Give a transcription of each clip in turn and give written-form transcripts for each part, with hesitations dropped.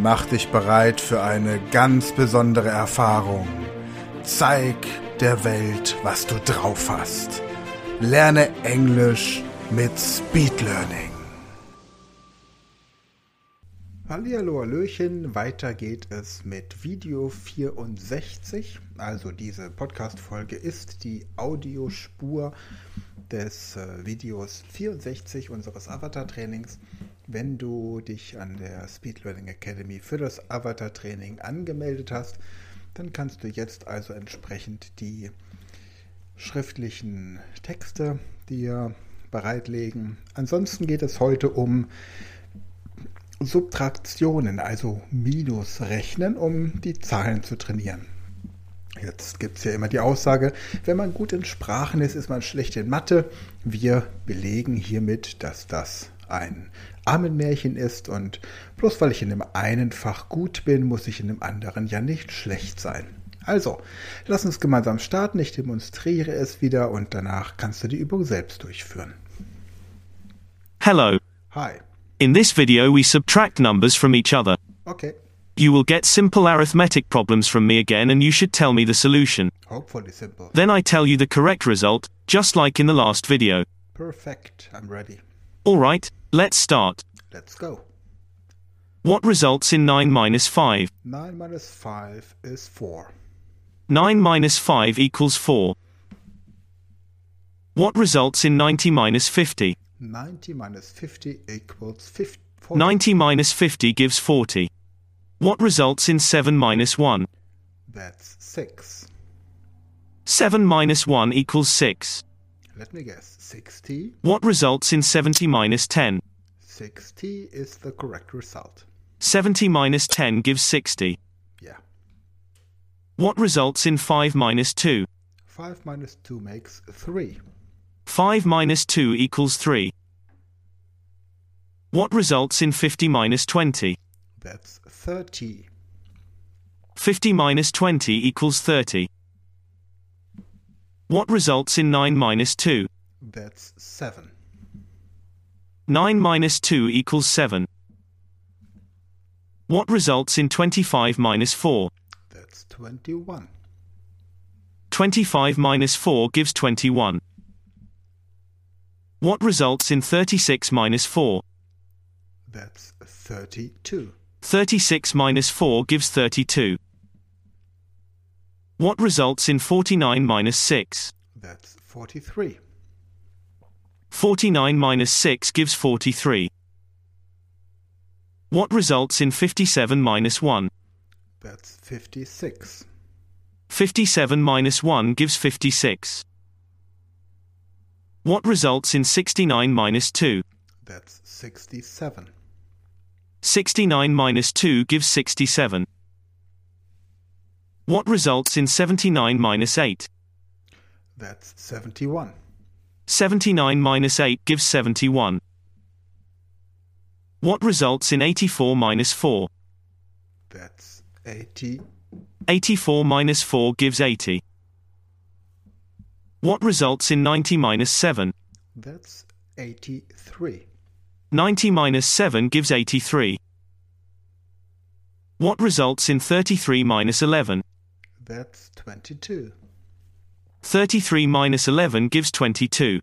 Mach dich bereit für eine ganz besondere Erfahrung. Zeig der Welt, was du drauf hast. Lerne Englisch mit Speed Learning. Hallihallo, hallöchen, weiter geht es mit Video 64. Also diese Podcast-Folge ist die Audiospur des Videos 64 unseres Avatar-Trainings. Wenn du dich an der Speed Learning Academy für das Avatar-Training angemeldet hast, dann kannst du jetzt also entsprechend die schriftlichen Texte dir bereitlegen. Ansonsten geht es heute um Subtraktionen, also Minusrechnen, um die Zahlen zu trainieren. Jetzt gibt es ja immer die Aussage, wenn man gut in Sprachen ist, ist man schlecht in Mathe. Wir belegen hiermit, dass das ein Ammenmärchen ist und bloß weil ich in dem einen Fach gut bin, muss ich in dem anderen ja nicht schlecht sein. Also, lass uns gemeinsam starten. Ich demonstriere es wieder und danach kannst du die Übung selbst durchführen. Hello. Hi. In this video we subtract numbers from each other. Okay. You will get simple arithmetic problems from me again and you should tell me the solution. Hopefully simple. Then I tell you the correct result, just like in the last video. Perfect. I'm ready. Alright, let's start. Let's go. What results in 9 minus 5? 9 minus 5 is 4. 9 minus 5 equals 4. What results in 90 minus 50? 90 minus 50 equals 40. 90 minus 50 gives 40. What results in 7 minus 1? That's 6. 7 minus 1 equals 6. Let me guess. 60. What results in 70 minus 10? 60 is the correct result. 70 minus 10 gives 60. Yeah. What results in 5 minus 2? 5 minus 2 makes 3. 5 minus 2 equals 3. What results in 50 minus 20? That's 30. 50 minus 20 equals 30. What results in 9 minus 2? That's 7. 9 minus 2 equals 7. What results in 25 minus 4? That's 21. 25 minus 4 gives 21. What results in 36 minus 4? That's 32. 36 minus 4 gives 32. What results in 49 minus 6? That's 43. 49 minus 6 gives 43. What results in 57 minus 1? That's 56. 57 minus 1 gives 56. What results in 69 minus 2? That's 67. 69 minus 2 gives 67. What results in 79 minus 8? That's 71. 79 minus 8 gives 71. What results in 84 minus 4? That's 80. 84 minus 4 gives 80. What results in 90 minus 7? That's 83. 90 minus 7 gives 83. What results in 33 minus 11? That's 22. 33 minus 11 gives 22.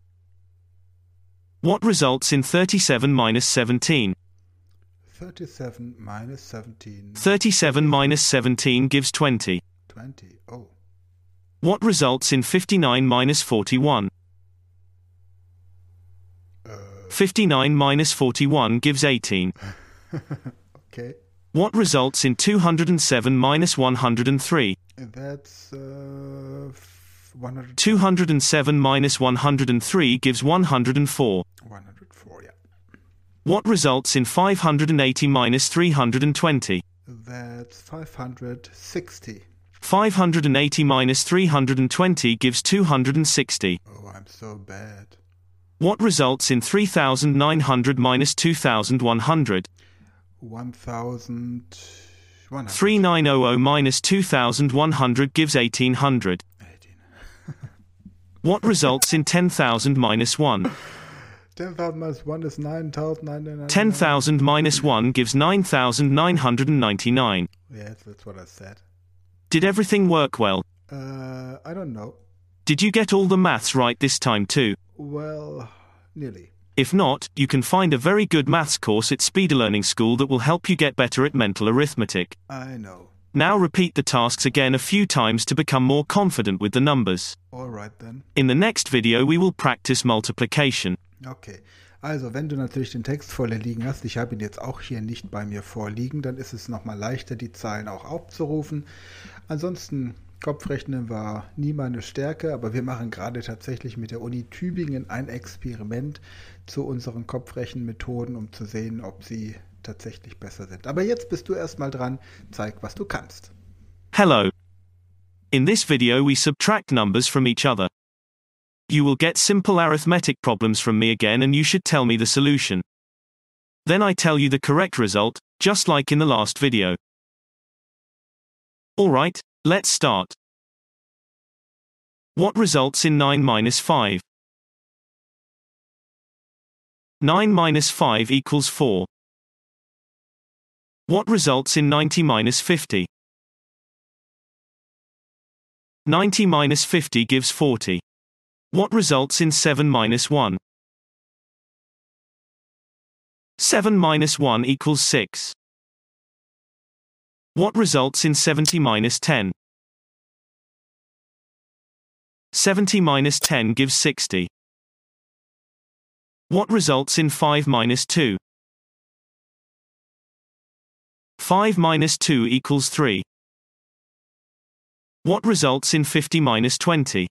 What results in 37 minus 17? 37 minus 17. 37 minus 17 gives 20. 20. Oh. What results in 59 minus 41? 59 minus 41 gives 18. Okay. What results in 207 minus 103? That's 100. 207 minus 103 gives 104. 104, yeah. What results in 580 minus 320? That's 560. 580 minus 320 gives 260. Oh, I'm so bad. What results in 3,900 minus 2,100? 1,100. 3900 minus 2,100 gives 1,800. 18. What results in 10,000 minus 1? 10,000 minus 1 is 9,999. 10,000 minus 1 gives 9,999. Yes, that's what I said. Did everything work well? I don't know. Did you get all the maths right this time too? Well, nearly. If not, you can find a very good maths course at Speed Learning School that will help you get better at mental arithmetic. I know. Now repeat the tasks again a few times to become more confident with the numbers. Alright then. In the next video we will practice multiplication. Okay, also wenn du natürlich den Text vor dir liegen hast, ich habe ihn jetzt auch hier nicht bei mir vorliegen, dann ist es nochmal leichter, die Zahlen auch abzurufen. Ansonsten, Kopfrechnen war nie meine Stärke, aber wir machen gerade tatsächlich mit der Uni Tübingen ein Experiment zu unseren Kopfrechenmethoden, um zu sehen, ob sie tatsächlich besser sind. Aber jetzt bist du erstmal dran, zeig, was du kannst. Hello. In this video we subtract numbers from each other. You will get simple arithmetic problems from me again and you should tell me the solution. Then I tell you the correct result, just like in the last video. Alright, let's start. What results in 9 minus 5? 9 minus 5 equals 4. What results in 90 minus 50? 90 minus 50 gives 40. What results in 7 minus 1? 7 minus 1 equals 6. What results in 70 minus 10? 70 minus 10 gives 60. What results in 5 minus 2? 5 minus 2 equals 3. What results in 50 minus 20?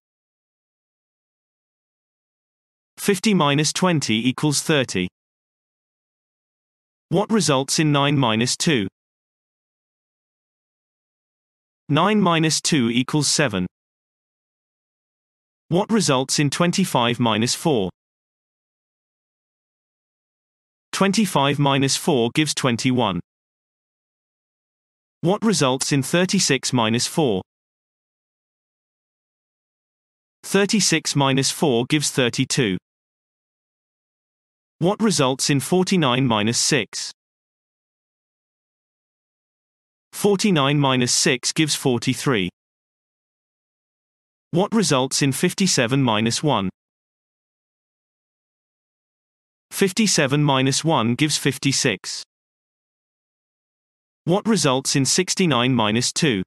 50 minus 20 equals 30. What results in 9 minus 2? 9 minus 2 equals 7. What results in 25 minus 4? 25 minus 4 gives 21. What results in 36 minus 4? 36 minus 4 gives 32. What results in 49 minus 6? 49 minus 6 gives 43. What results in 57 minus 1? 57 minus 1 gives 56. What results in 69 minus 2?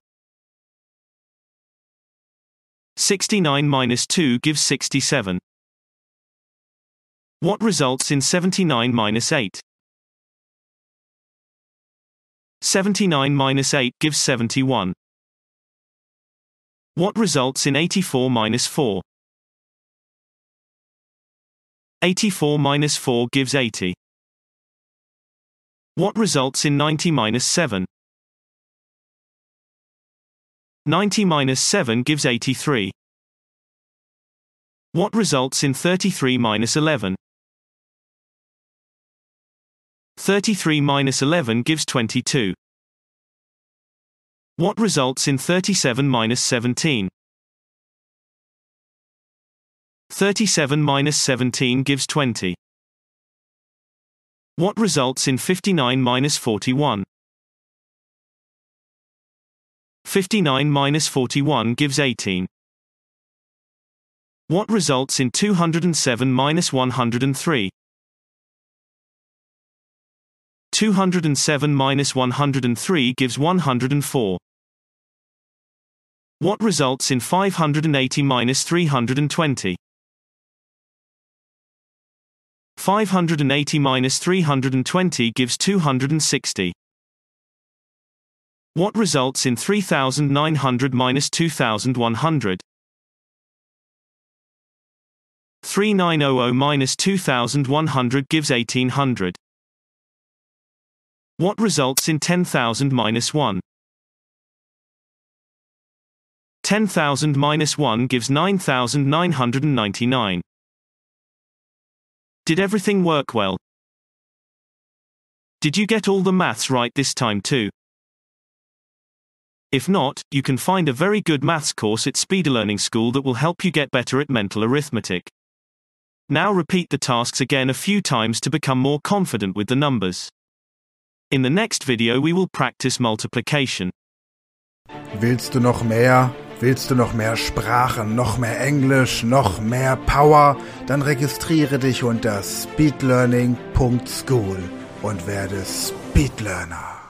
69 minus 2 gives 67. What results in 79 minus 8? 79 minus 8 gives 71. What results in 84 minus 4? 84 minus 4 gives 80. What results in 90 minus 7? 90 minus 7 gives 83. What results in 33 minus 11? 33 minus 11 gives 22. What results in 37 minus 17? 37 minus 17 gives 20. What results in 59 minus 41? 59 minus 41 gives 18. What results in 207 minus 103? 207 minus 103 gives 104. What results in 580 minus 320? 580 minus 320 gives 260. What results in 3900 minus 2100? 3900 minus 2100 gives 1800. What results in 10,000 minus 1? 10,000 minus 1 gives 9,999. Did everything work well? Did you get all the maths right this time too? If not, you can find a very good maths course at Speed Learning School that will help you get better at mental arithmetic. Now repeat the tasks again a few times to become more confident with the numbers. In the next video we will practice multiplication. Willst du noch mehr? Willst du noch mehr Sprachen, noch mehr Englisch, noch mehr Power? Dann registriere dich unter speedlearning.school und werde Speedlearner.